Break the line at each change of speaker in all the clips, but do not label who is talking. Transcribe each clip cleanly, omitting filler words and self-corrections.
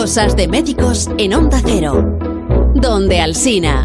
Cosas de médicos en Onda Cero. Donde Alsina.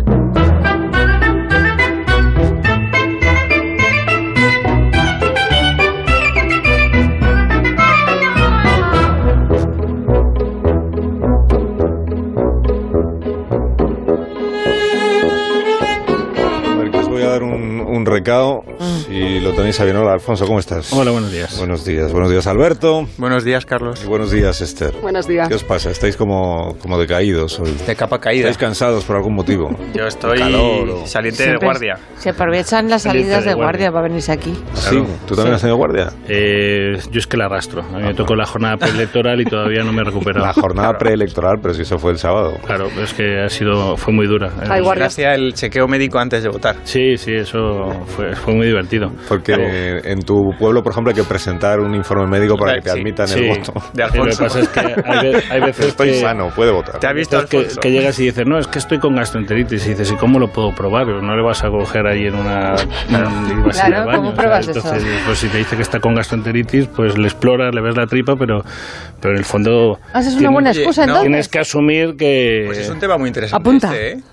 Un recado, si lo tenéis a bien. Hola, Alfonso, ¿cómo estás?
Hola, buenos días.
Buenos días, Alberto.
Buenos días, Carlos.
Y buenos días, Esther.
Buenos días.
¿Qué os pasa? ¿Estáis como decaídos hoy?
De capa caída.
¿Estáis cansados por algún motivo?
Yo estoy saliente de guardia.
Se aprovechan las salidas de guardia para venirse aquí.
Sí, ¿tú también has tenido guardia?
Yo es que la arrastro. A mí me tocó la jornada preelectoral y todavía no me he recuperado.
La jornada preelectoral, pero si eso fue el sábado.
Claro, es que fue muy dura.
Gracias al chequeo médico antes de votar.
Sí, eso fue muy divertido.
Porque en tu pueblo, por ejemplo, hay que presentar un informe médico para que te admitan el voto.
De Alfonso. Lo que pasa es que hay veces
estoy sano, puede votar.
¿Te has visto, Alfonso?
Que llegas y dices, no, es que estoy con gastroenteritis. Y dices, ¿y cómo lo puedo probar? No le vas a coger ahí en una...
Claro, ¿cómo pruebas eso?
Entonces, pues si te dice que está con gastroenteritis, pues le exploras, le ves la tripa, pero en el fondo...
Es una buena excusa, entonces.
Tienes que asumir que...
Pues es un tema muy interesante.
Apunta.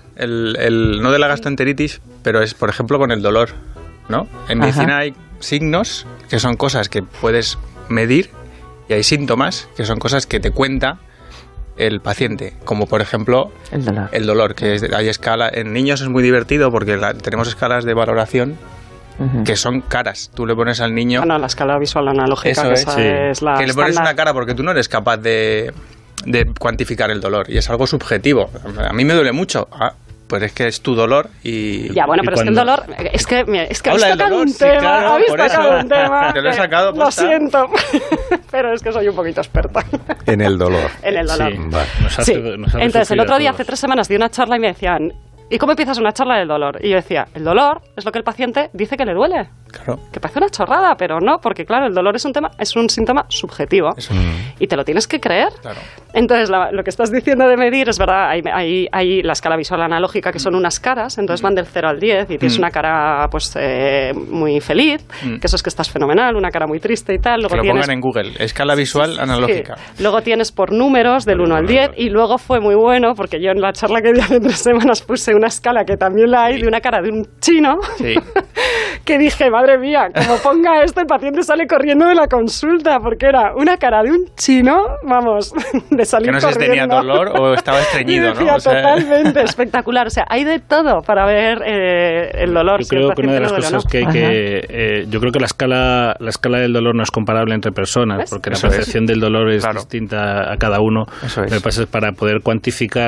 No de la gastroenteritis, pero es, por ejemplo, con el dolor, ¿no? En medicina hay signos, que son cosas que puedes medir, y hay síntomas, que son cosas que te cuenta el paciente, como por ejemplo el dolor, que hay escala. En niños es muy divertido porque tenemos escalas de valoración que son caras. Tú le pones al niño...
Bueno, la escala visual analógica, es la
que le pones una cara porque tú no eres capaz de cuantificar el dolor, y es algo subjetivo. A mí me duele mucho. Pues es que es tu dolor y...
Ya, bueno, pero es que el dolor... Es que habéis tocado un tema.
Claro,
habéis
por
tocado
eso
un tema.
te lo he sacado.
Lo siento. Pero es que soy un poquito experta.
En el dolor.
En el dolor.
Sí.
Vale.
Entonces, el otro día, hace 3 semanas, di una charla y me decían... ¿Y cómo empiezas una charla del dolor? Y yo decía, el dolor es lo que el paciente dice que le duele.
Claro.
Que parece una chorrada, pero no, porque claro, el dolor es un síntoma subjetivo. Y te lo tienes que creer. Claro. Entonces, lo que estás diciendo de medir es verdad, hay la escala visual analógica, que son unas caras, entonces van del 0 al 10 y tienes una cara pues muy feliz, que eso es que estás fenomenal, una cara muy triste y tal. Luego
que lo pongan en Google, escala visual analógica.
Sí. Luego tienes por números del 1 al 10 y luego fue muy bueno porque yo en la charla que di hace 3 semanas puse una escala que también la hay de una cara de un chino que dije, madre mía, como ponga esto el paciente sale corriendo de la consulta porque era una cara de un chino, vamos, de salir corriendo.
Que no sé si tenía dolor o estaba estreñido,
y decía,
¿no? O sea...
totalmente espectacular, o sea, hay de todo para ver el dolor.
Yo creo que una de las cosas que hay que... yo creo que la escala del dolor no es comparable entre personas, ¿ves? Porque la percepción del dolor es distinta a cada uno. Lo que pasa es para poder cuantificar...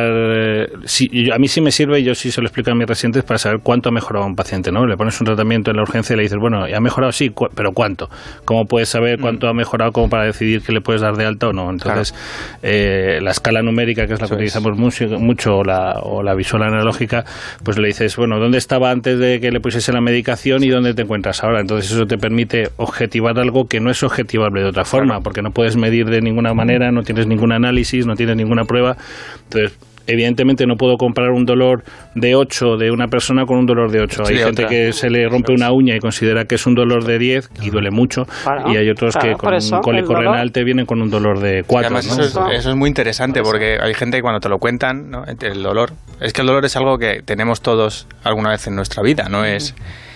a mí sí me sirve, yo sí se lo explico a mis residentes para saber cuánto ha mejorado un paciente, ¿no? Le pones un tratamiento en la urgencia y le dices, bueno, ¿ha mejorado? Sí, pero ¿cuánto? ¿Cómo puedes saber cuánto ha mejorado como para decidir que le puedes dar de alta o no? Entonces, la escala numérica, que es la que utilizamos mucho, o la visual analógica, pues le dices, bueno, ¿dónde estaba antes de que le pusiese la medicación y dónde te encuentras ahora? Entonces eso te permite objetivar algo que no es objetivable de otra forma, porque no puedes medir de ninguna manera, no tienes ningún análisis, no tienes ninguna prueba. Entonces, evidentemente no puedo comparar un dolor de 8 de una persona con un dolor de 8. Hay gente que se le rompe una uña y considera que es un dolor de 10 y duele mucho, y hay otros que con un cólico renal te vienen con un dolor de 4.
Además, ¿no? Eso es muy interesante porque hay gente que cuando te lo cuentan, ¿no? El dolor, es que el dolor es algo que tenemos todos alguna vez en nuestra vida, no es...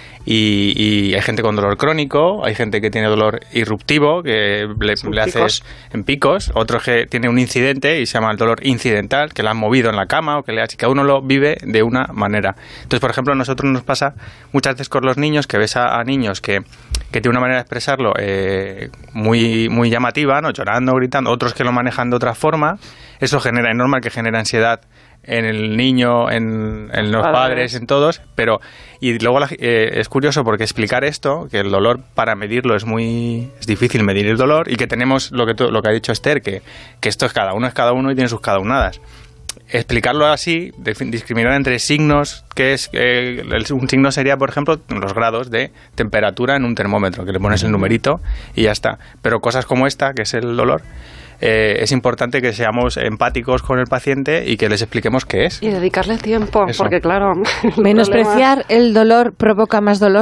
Y hay gente con dolor crónico, hay gente que tiene dolor irruptivo, que le haces en picos, otros que tiene un incidente y se llama el dolor incidental, que le han movido en la cama o que cada uno lo vive de una manera. Entonces, por ejemplo, a nosotros nos pasa muchas veces con los niños, que ves a niños que tienen una manera de expresarlo muy, muy llamativa, ¿no? Llorando, gritando, otros que lo manejan de otra forma. Eso es normal que genera ansiedad en el niño, en los padres, en todos, y luego es curioso porque explicar esto, que el dolor para medirlo es difícil medir el dolor, y que tenemos lo que ha dicho Esther, que esto es cada uno y tiene sus cada unadas. Explicarlo así, discriminar entre signos, que es un signo sería, por ejemplo, los grados de temperatura en un termómetro, que le pones el numerito y ya está. Pero cosas como esta, que es el dolor, es importante que seamos empáticos con el paciente y que les expliquemos qué es.
Y dedicarle tiempo, porque claro...
¿Menospreciar el dolor provoca más dolor?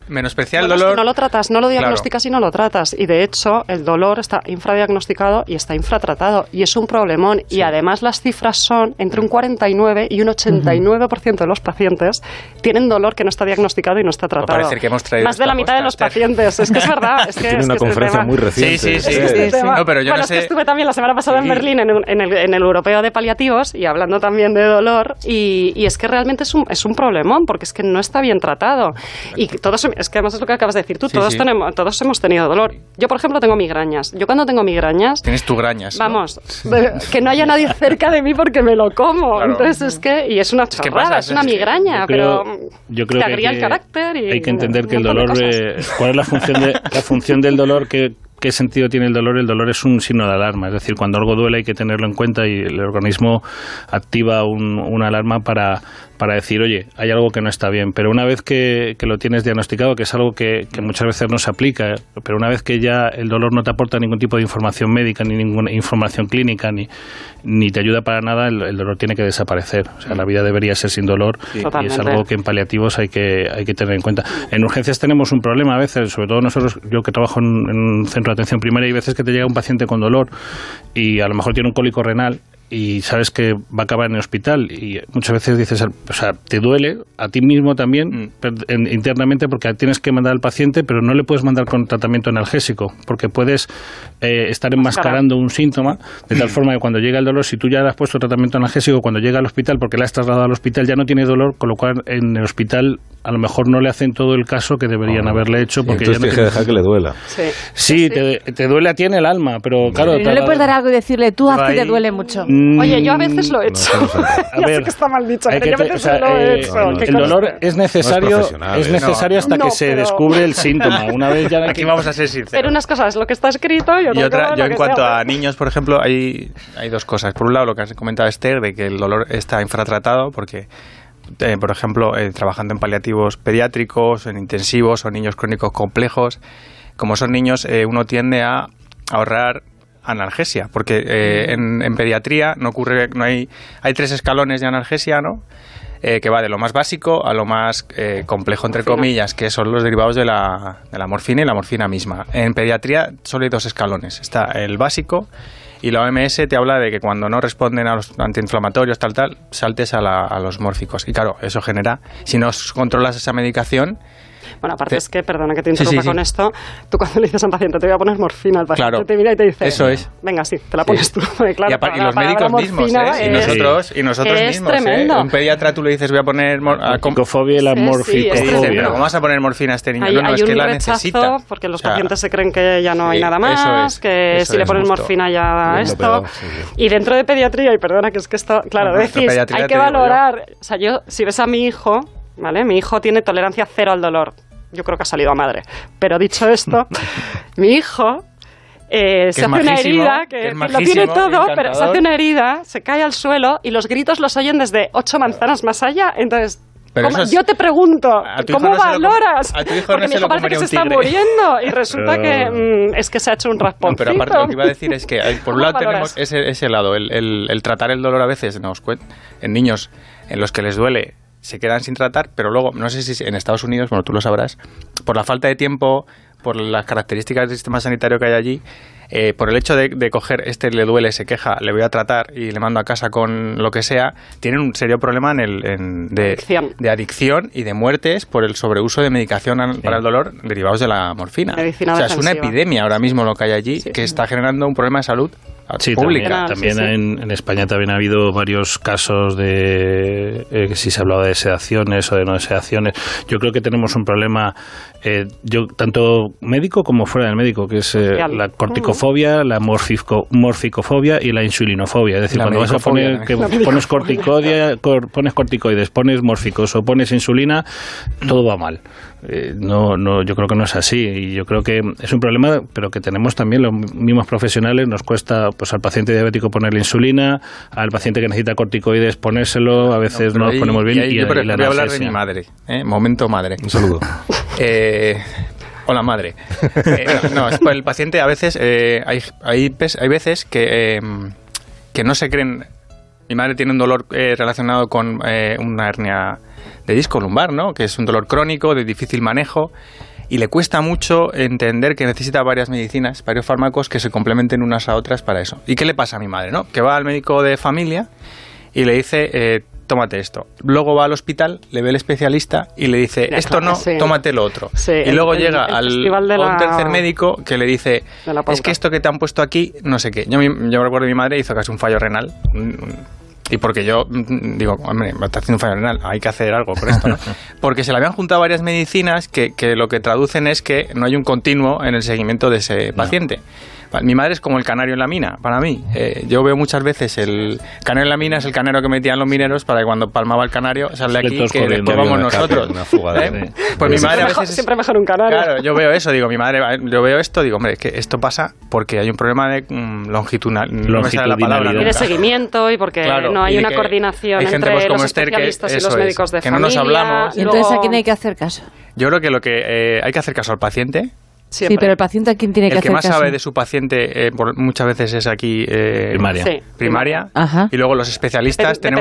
menospreciar el dolor.
Es que no lo tratas, no lo diagnosticas y no lo tratas. Y de hecho, el dolor está infradiagnosticado y está infratratado. Y es un problemón. Sí. Y además las cifras son entre un 49 y un 89% de los pacientes tienen dolor que no está diagnosticado y no está tratado.
Parece que hemos traído
más de la mitad de los pacientes. Es que es verdad.
Tiene una conferencia muy reciente.
Sí.
No, pero yo no sé. Es que estuve también la semana pasada en Berlín en el Europeo de Paliativos y hablando también de dolor. Y es que realmente es un problemón porque es que no está bien tratado. Y todos, es que además es lo que acabas de decir tú, todos hemos tenido dolor. Yo, por ejemplo, tengo migrañas. Yo cuando tengo migrañas...
Tienes tu grañas,
vamos, ¿no? Que no haya nadie cerca de mí porque me lo como. Claro. Entonces es que... Y es una chorrada, es una migraña, pero...
Yo creo que
el carácter y
hay que entender que el dolor... ¿Cuál es la función del dolor? ¿Qué sentido tiene el dolor? El dolor es un signo de alarma, es decir, cuando algo duele hay que tenerlo en cuenta y el organismo activa una alarma para decir, oye, hay algo que no está bien. Pero una vez que lo tienes diagnosticado, que es algo que muchas veces no se aplica, pero una vez que ya el dolor no te aporta ningún tipo de información médica, ni ninguna información clínica, ni te ayuda para nada, el dolor tiene que desaparecer. O sea, la vida debería ser sin dolor y es algo que en paliativos hay que tener en cuenta. En urgencias tenemos un problema a veces, sobre todo nosotros, yo que trabajo en un centro de atención primaria, hay veces que te llega un paciente con dolor y a lo mejor tiene un cólico renal y sabes que va a acabar en el hospital y muchas veces dices, o sea, te duele a ti mismo también internamente porque tienes que mandar al paciente, pero no le puedes mandar con tratamiento analgésico porque puedes estar enmascarando un síntoma de tal forma que cuando llega el dolor, si tú ya le has puesto tratamiento analgésico, cuando llega al hospital porque le has trasladado al hospital ya no tiene dolor, con lo cual en el hospital a lo mejor no le hacen todo el caso que deberían haberle hecho porque
entonces
ya no
tienes que dejar que le duela.
Sí. Te duele a ti en el alma, pero claro...
No le puedes dar algo y decirle, tú haz que te duele mucho.
Oye, yo a veces lo he hecho.
A ver,
ya sé que está mal dicho, pero yo a veces lo he hecho.
El dolor es necesario hasta que se descubre el síntoma. Una vez ya
aquí vamos a ser sinceros.
Pero unas cosas es lo que está escrito y
otra yo en cuanto a niños, por ejemplo, hay dos cosas. Por un lado, lo que has comentado, Esther, de que el dolor está infratratado porque... por ejemplo, trabajando en paliativos pediátricos, en intensivos o niños crónicos complejos, como son niños, uno tiende a ahorrar analgesia, porque en pediatría hay 3 escalones de analgesia, ¿no? Que va de lo más básico a lo más complejo, entre comillas, que son los derivados de la morfina y la morfina misma. En pediatría solo hay 2 escalones. Está el básico y la OMS te habla de que cuando no responden a los antiinflamatorios, tal, saltes a los mórficos. Y claro, eso genera, si no controlas esa medicación...
Bueno, aparte es que, perdona que te interrumpa con esto, tú cuando le dices a un paciente, te voy a poner morfina, al paciente te mira y te dice,
eso es.
Venga, sí, te la pones tú. Claro,
y los médicos mismos, y nosotros mismos.
Tremendo.
Un pediatra tú le dices, voy a poner...
Morficofobia y la morficofobia.
Pero ¿cómo vas a poner morfina a este niño?
No,
es que la necesita.
Porque los pacientes se creen que ya no hay nada más, que si le ponen morfina ya esto. Y dentro de pediatría, y perdona que es que esto, claro, decís, hay que valorar... O sea, yo, si ves a mi hijo, ¿vale? Mi hijo tiene tolerancia cero al dolor. Yo creo que ha salido a madre. Pero dicho esto, mi hijo se hace una herida, que lo tiene todo, pero se hace una herida, se cae al suelo y los gritos los oyen desde 8 manzanas más allá. Entonces, yo te pregunto, ¿cómo valoras? Porque mi hijo parece que se está muriendo y resulta que es que se ha hecho un rasponcito.
Pero aparte lo que iba a decir es que por un lado tenemos ese lado, el tratar el dolor a veces en niños en los que les duele se quedan sin tratar, pero luego, no sé si en Estados Unidos, bueno, tú lo sabrás, por la falta de tiempo, por las características del sistema sanitario que hay allí, por el hecho de coger le duele, se queja, le voy a tratar y le mando a casa con lo que sea, tienen un serio problema de adicción y de muertes por el sobreuso de medicación para el dolor derivados de la morfina.
Medicina
es una epidemia ahora mismo lo que hay allí, que está generando un problema de salud pública.
También en España también ha habido varios casos de si se hablaba de sedaciones o de no sedaciones. Yo creo que tenemos un problema tanto médico como fuera del médico, que es la corticofobia, la morficofobia y la insulinofobia. Es decir, cuando vas a poner pones corticoides, pones mórficos o pones insulina, todo va mal. Yo creo que no es así, y yo creo que es un problema, pero que tenemos también los mismos profesionales. Nos cuesta pues al paciente diabético ponerle insulina, al paciente que necesita corticoides ponérselo, a veces no nos ponemos bien.
Yo voy a hablar de mi madre, momento madre.
Un saludo.
Hola, madre. El paciente a veces hay veces que no se creen. Mi madre tiene un dolor relacionado con una hernia disco lumbar, ¿no? Que es un dolor crónico, de difícil manejo, y le cuesta mucho entender que necesita varias medicinas, varios fármacos que se complementen unas a otras para eso. ¿Y qué le pasa a mi madre, no? Que va al médico de familia y le dice, tómate esto. Luego va al hospital, le ve el especialista y le dice, esto no, tómate lo otro. Sí, y luego llega a un tercer médico que le dice, es que esto que te han puesto aquí, no sé qué. Yo recuerdo que mi madre hizo casi un fallo renal. Y porque yo digo, hombre, me está haciendo un fallo renal, hay que hacer algo por esto, ¿no? Porque se le habían juntado varias medicinas que lo que traducen es que no hay un continuo en el seguimiento de ese paciente. Mi madre es como el canario en la mina, para mí. Yo veo muchas veces el canario en la mina es el canero que metían los mineros para que cuando palmaba el canario sale aquí que después vamos nosotros. Pues mi madre a veces
siempre mejor un canario.
Claro, yo veo eso, digo, mi madre, yo veo esto, digo, hombre, que esto pasa porque hay un problema de longitudinalidad.
Y de seguimiento y porque no hay una coordinación entre los especialistas y los médicos de familia.
Que no nos hablamos.
¿Y entonces a quién hay que hacer caso?
Yo creo que lo que hay que hacer caso al paciente.
Siempre. Sí, pero el paciente, ¿a quién tiene que hacer caso?
El que más sabe de su paciente muchas veces es aquí primaria.
Ajá.
Y luego los especialistas tenemos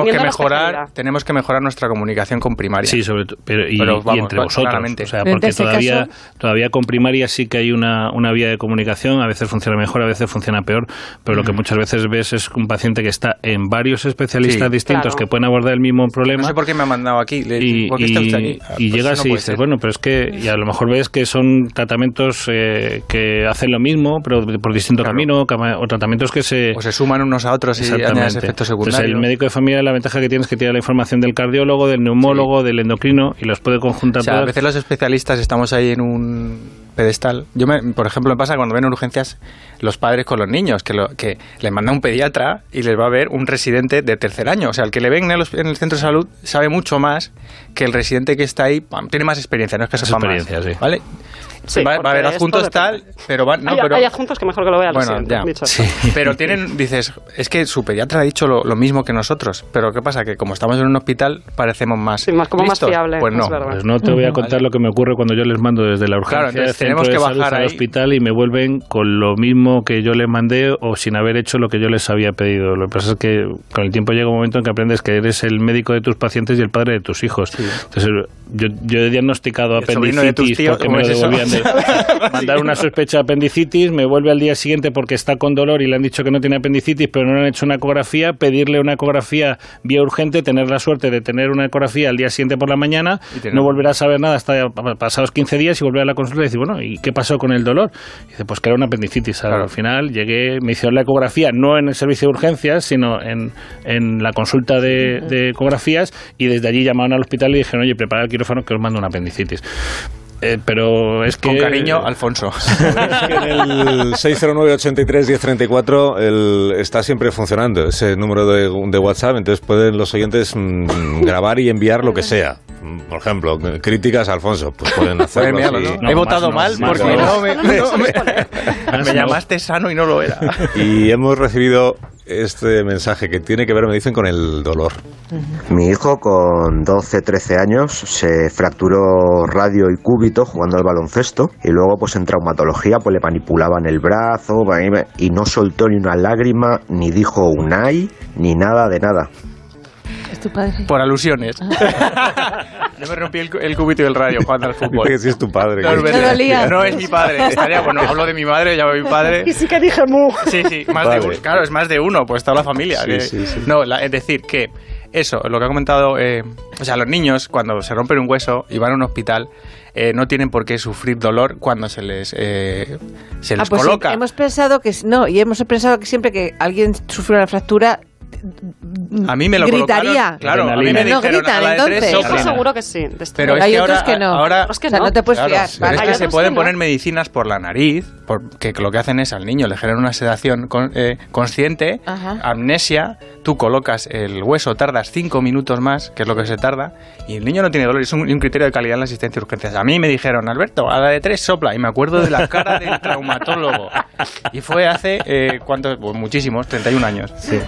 que mejorar nuestra comunicación con primaria.
Sí, sobre todo, y entre vosotros. Claramente. O sea, porque todavía con primaria sí que hay una vía de comunicación, a veces funciona mejor, a veces funciona peor, pero lo que muchas veces ves es un paciente que está en varios especialistas distintos que pueden abordar el mismo problema.
No sé por qué me ha mandado aquí. ¿Por qué está usted aquí?
Y llegas y dices, bueno, pero es que, y a lo mejor ves que son tratamientos que hacen lo mismo, pero por distinto camino, o tratamientos que se
suman unos a otros y añaden efectos secundarios.
Entonces, el médico de familia, la ventaja que tiene es que tiene la información del cardiólogo, del neumólogo, del endocrino, y los puede conjuntar todos.
A veces los especialistas estamos ahí en un pedestal. Por ejemplo, me pasa cuando ven urgencias los padres con los niños, que les manda un pediatra y les va a ver un residente de tercer año. O sea, el que le ven en el centro de salud sabe mucho más que el residente que está ahí, tiene más experiencia, no es que sepa más. ¿Vale?
Sí,
va a haber adjuntos tal, pero
hay adjuntos que mejor que lo vea el residente.
Pero dices, es que su pediatra ha dicho lo mismo que nosotros, pero ¿qué pasa? Que como estamos en un hospital parecemos más
más fiable.
Pues no.
Pues no te voy a contar lo que me ocurre cuando yo les mando desde la urgencia del centro de salud al hospital y me vuelven con lo mismo que yo les mandé o sin haber hecho lo que yo les había pedido. Lo que pasa es que con el tiempo llega un momento en que aprendes que eres el médico de tus pacientes y el padre de tus hijos. Sí. Entonces yo he diagnosticado apendicitis porque me lo devolvían mandar una sospecha de apendicitis, me vuelve al día siguiente porque está con dolor y le han dicho que no tiene apendicitis, pero no le han hecho una ecografía, pedirle una ecografía vía urgente, tener la suerte de tener una ecografía al día siguiente por la mañana, no volverá a saber nada hasta pasados 15 días y volver a la consulta y decir, bueno, ¿y qué pasó con el dolor? Y dice, pues que era una apendicitis. Claro. Al final llegué, me hicieron la ecografía, no en el servicio de urgencias, sino en la consulta de ecografías, y desde allí llamaron al hospital y dijeron, oye, preparad el quirófano que os mando una apendicitis. Pero es que...
Con cariño, Alfonso.
Es que en el 609-83-1034 está siempre funcionando ese número de WhatsApp, entonces pueden los oyentes grabar y enviar lo que sea. Por ejemplo, críticas a Alfonso, pues pueden hacerlo así.
He votado mal porque me llamaste sano y no lo era.
Y hemos recibido este mensaje que tiene que ver, me dicen, con el dolor.
Mi hijo con 12-13 años se fracturó radio y cúbito jugando al baloncesto y luego pues en traumatología pues le manipulaban el brazo y no soltó ni una lágrima, ni dijo un ay, ni nada de nada.
¿Es tu padre?
Por alusiones. Yo me rompí el cúbito y el radio jugando al fútbol.
Sí, es tu padre.
No es mi padre. Estaría, bueno, hablo de mi madre, llamo a mi padre.
Y sí que dije mu.
Sí, más de uno. Claro, es más de uno, pues toda la familia. Sí. No, es decir, que eso, lo que ha comentado, o sea, los niños cuando se rompen un hueso y van a un hospital, no tienen por qué sufrir dolor cuando se les coloca.
Sí, hemos pensado que siempre que alguien sufre una fractura,
a mí me lo
gritaría.
Claro, a mí me
no
dijeron
gritan,
a la de
entonces.
3 sopla.
Seguro que sí.
Pero es
hay
que
otros que no.
Ahora
es que no te puedes fiar.
Claro, es que se pueden poner medicinas por la nariz, porque lo que hacen es al niño le generan una sedación consciente, amnesia, tú colocas el hueso, tardas 5 minutos más, que es lo que se tarda, y el niño no tiene dolor. Es un criterio de calidad en la asistencia de urgencias. A mí me dijeron, Alberto, a la de 3 sopla, y me acuerdo de la cara del traumatólogo. Y fue hace, ¿cuántos? Pues muchísimos, 31 años. Sí.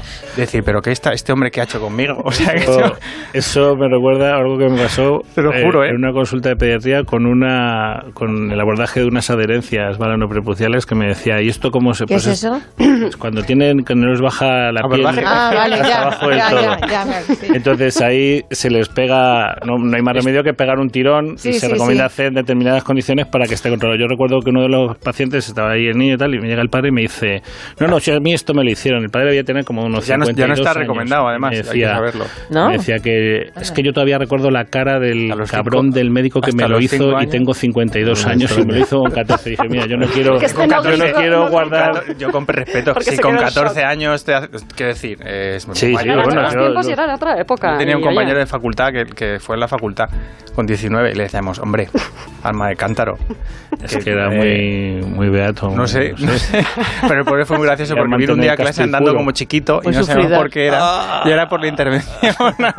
decir, pero ¿qué este hombre que ha hecho conmigo? O sea,
eso me recuerda a algo que me pasó
te lo juro,
en una consulta de pediatría con el abordaje de unas adherencias balanoprepuciales que me decía, ¿y esto cómo se
¿Qué es eso?
Pues cuando tienen que no les baja la piel
vale,
hasta abajo del todo.
Sí.
Entonces ahí se les pega, no hay más remedio que pegar un tirón y se recomienda hacer determinadas condiciones para que esté controlado. Yo recuerdo que uno de los pacientes estaba ahí el niño y tal, y me llega el padre y me dice, no, si a mí esto me lo hicieron. El padre debía tener como unos 52
ya no está
años.
recomendado, además,
decía,
hay que saberlo.
¿No? Me decía que es que yo todavía recuerdo la cara del cabrón del médico que me lo hizo y tengo 52 años y me lo hizo con 14. Dije, mira, yo no quiero guardar...
Yo con respeto, si con 14 años, quiero decir, es muy
bueno, los tiempos eran otra época.
Tenía un compañero de facultad que fue en la facultad con 19 y le decíamos, hombre, alma de cántaro.
Es que era muy beato.
No sé. Pero por eso fue muy gracioso porque vino un día a clase andando como chiquito y no sabemos por qué era. Y era por la intervención.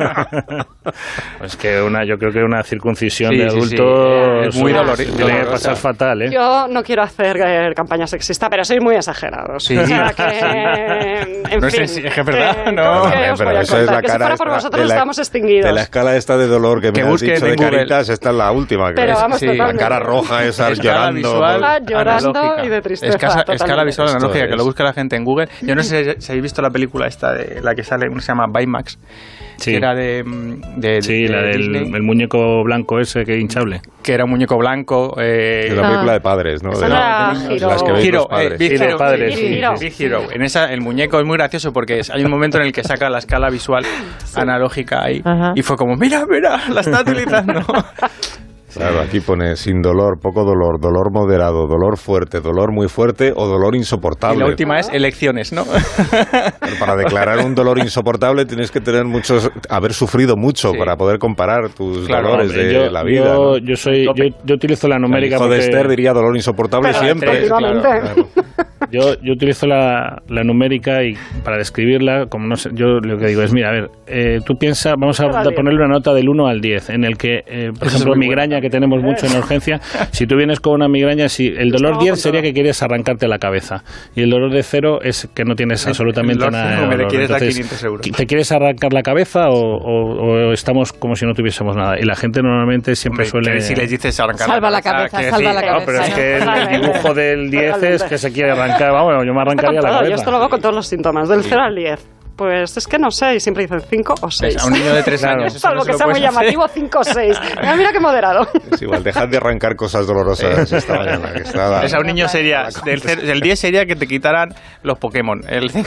Pues que yo creo que una circuncisión de adultos
es muy dolorosa.
Tiene que pasar fatal, ¿eh?
Yo no quiero hacer campaña sexista, pero soy muy exagerado.
Sí.
O sea que, en fin.
Es que es verdad, no.
Pero eso es la
que
cara
si fuera por vosotros estamos extinguidos.
De la escala esta de dolor que me has dicho de caritas, esta es la última.
Pero vamos,
la cara roja esa llorando.
Llorando y de tristeza.
Escala visual analógica, que lo busca la gente en Google. Yo no sé si habéis visto la película esta de la que sale, se llama Baymax.
Sí.
Que era de
la del muñeco blanco ese que hinchable.
Que era un muñeco blanco.
Es la película de padres, ¿no?
Las
que veis los padres.
Big Hero. En esa, el muñeco es muy gracioso porque hay un momento en el que saca la escala visual analógica ahí. Y fue como, mira, la está utilizando.
Claro, aquí pone sin dolor, poco dolor, dolor moderado, dolor fuerte, dolor muy fuerte o dolor insoportable.
Y la última es elecciones, ¿no?
Pero para declarar un dolor insoportable tienes que haber sufrido mucho para poder comparar tus dolores de la vida.
Yo utilizo la numérica.
El hijo de Esther diría dolor insoportable siempre.
Claro. Yo utilizo la numérica y para describirla, como no sé, yo lo que digo es, mira, a ver, tú piensa, vamos a ponerle una nota del 1 al 10, en el que, por ejemplo, migraña, que tenemos mucho en urgencia, si tú vienes con una migraña, el dolor 10 sería que quieres arrancarte la cabeza, y el dolor de 0 es que no tienes absolutamente nada. Entonces, ¿te quieres arrancar la cabeza o estamos como si no tuviésemos nada? Y la gente normalmente siempre suele...
Si les dices arrancar
la cabeza, salva la cabeza.
No, pero es que el dibujo del 10 es que se quiere arrancar. Vamos, yo me arrancaría la cabeza.
Yo esto lo hago con todos los síntomas, del 0 al 10. Pues es que no sé, y siempre dicen 5 o 6.
A un niño de 3 años.
Salvo que sea muy llamativo, 5 o 6. Mira qué moderado.
Es igual, dejad de arrancar cosas dolorosas esta mañana.
A un niño sería, del 10 sería que te quitaran los Pokémon.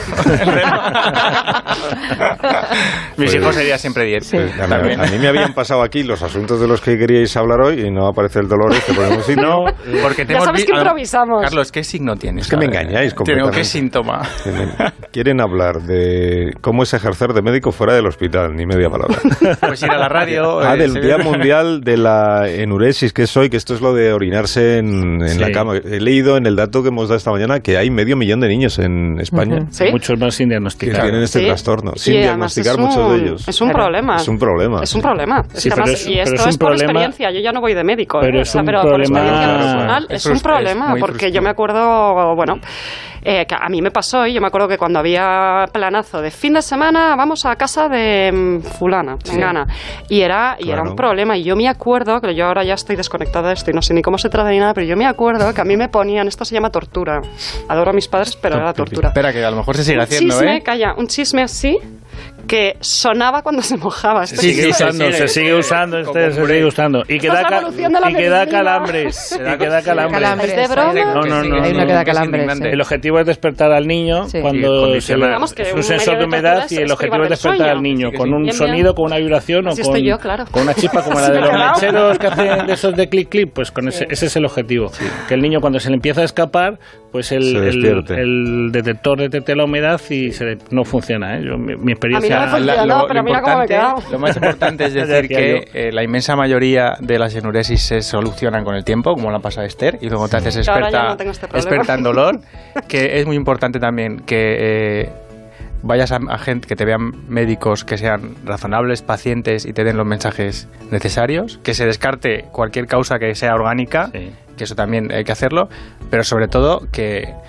Mis hijos sería siempre 10.
Sí. A mí me habían pasado aquí los asuntos de los que queríais hablar hoy y no aparece el dolor este por ningún signo.
Porque
ya sabes que improvisamos.
Carlos, ¿qué signo tienes?
Es que me engañáis completamente.
¿Qué síntoma?
Quieren hablar de cómo es ejercer de médico fuera del hospital, ni media palabra.
Pues ir a la radio.
Del Día Mundial de la Enuresis, que esto es lo de orinarse en la cama. He leído en el dato que hemos dado esta mañana que hay 500.000 de niños en España.
¿Sí?
Muchos más sin diagnosticar.
Que tienen este trastorno. Sin diagnosticar muchos de ellos.
Es un problema.
Es un problema.
Es un problema.
Sí,
y esto es por experiencia. Yo ya no voy de médico.
Pero
por experiencia personal es un problema. Porque yo me acuerdo, que a mí me pasó, y yo me acuerdo que cuando había planazo de fin de semana, vamos a casa de fulana, mengana, y era un problema, y yo me acuerdo, que yo ahora ya estoy desconectada de esto y no sé ni cómo se trata ni nada, pero yo me acuerdo que a mí me ponían, esto se llama tortura, adoro a mis padres, pero era tortura.
Espera, que a lo mejor se sigue haciendo,
un chisme así, que sonaba cuando se mojaba.
Se sigue usando. Y que da calambres.
¿Es de broma?
No.
Hay una que da calambres.
El objetivo es despertar al niño cuando es un sensor de humedad, y el objetivo es despertar al niño con un sonido, con una vibración o con una chispa como la de los mecheros que hacen de esos de clic clic, pues con ese es el objetivo. Que el niño, cuando se le empieza a escapar, pues el detector detecte la humedad y no funciona. Mi experiencia.
Lo más importante es decir que la inmensa mayoría de las enuresis se solucionan con el tiempo, como la pasa a Esther, y luego te haces experta en dolor, que es muy importante también que vayas a gente, que te vean médicos que sean razonables, pacientes, y te den los mensajes necesarios, que se descarte cualquier causa que sea orgánica, que eso también hay que hacerlo, pero sobre todo que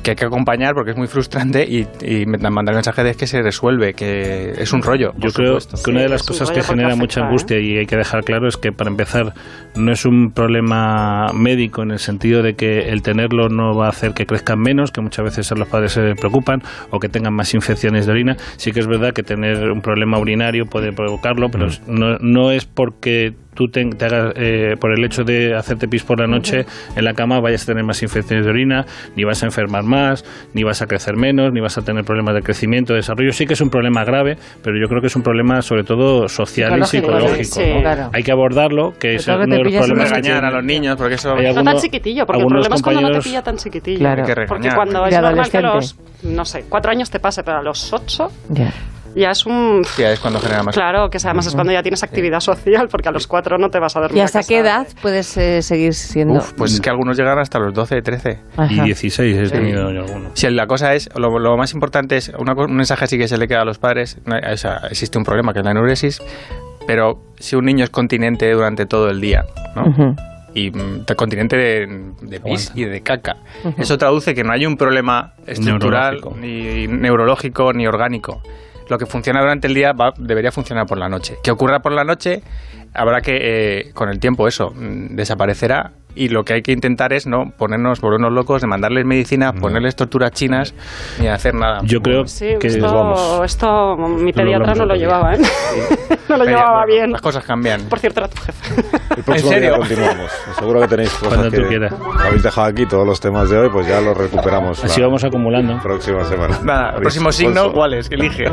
que hay que acompañar porque es muy frustrante y mandar el mensaje de que se resuelve, que es un rollo.
Yo creo que una de las cosas que genera mucha angustia y hay que dejar claro es que, para empezar, no es un problema médico en el sentido de que el tenerlo no va a hacer que crezcan menos, que muchas veces los padres se preocupan, o que tengan más infecciones de orina. Sí que es verdad que tener un problema urinario puede provocarlo, pero no es porque tú te hagas, por el hecho de hacerte pis por la noche en la cama, vayas a tener más infecciones de orina, ni vas a enfermar más, ni vas a crecer menos, ni vas a tener problemas de crecimiento, de desarrollo. Sí que es un problema grave, pero yo creo que es un problema sobre todo social y psicológico. Sí, ¿no? Claro. Hay que abordarlo, que es uno de los problemas.
Regañar a los niños, porque eso
no tan chiquitillo, porque el problema es cuando no te pilla tan chiquitillo.
Claro.
Porque cuando es normal que a los, 4 años te pase, pero a los 8... Ya es
es cuando genera más.
Claro, que además es cuando ya tienes actividad social, porque a los 4 no te vas a dormir.
¿Y hasta qué edad puedes seguir siendo?
Pues es que algunos llegan hasta los 12, 13.
Ajá. Y 16 he tenido yo algunos.
Sí, la cosa es, lo más importante es, un mensaje así que se le queda a los padres, existe un problema que es la enuresis, pero si un niño es continente durante todo el día, ¿no? Y continente de pis y de caca. Eso traduce que no hay un problema estructural, ni neurológico, ni orgánico. Lo que funciona durante el día debería funcionar por la noche. Que ocurra por la noche, habrá que, con el tiempo, eso desaparecerá. Y lo que hay que intentar es no volvernos locos de mandarles medicina, ponerles torturas chinas ni hacer nada.
Yo creo que
esto mi pediatra no lo llevaba, ¿eh? No lo llevaba bien.
Las cosas cambian.
Por cierto, era tu jefe.
El próximo día continuamos. Seguro que tenéis cosas que habéis dejado aquí, todos los temas de hoy, pues ya los recuperamos.
Así vamos acumulando.
Próxima semana.
Nada, el próximo signo, ¿cuál es? Elige.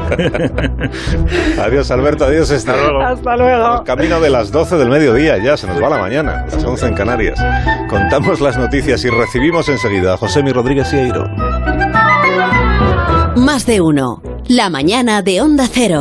Adiós, Alberto. Adiós, Esther.
Hasta luego.
El camino de las 12 del mediodía, ya se nos va la mañana. Las 11 en Canarias. Contamos las noticias y recibimos enseguida a Josemi Rodríguez Sieiro.
Más de uno. La mañana de Onda Cero.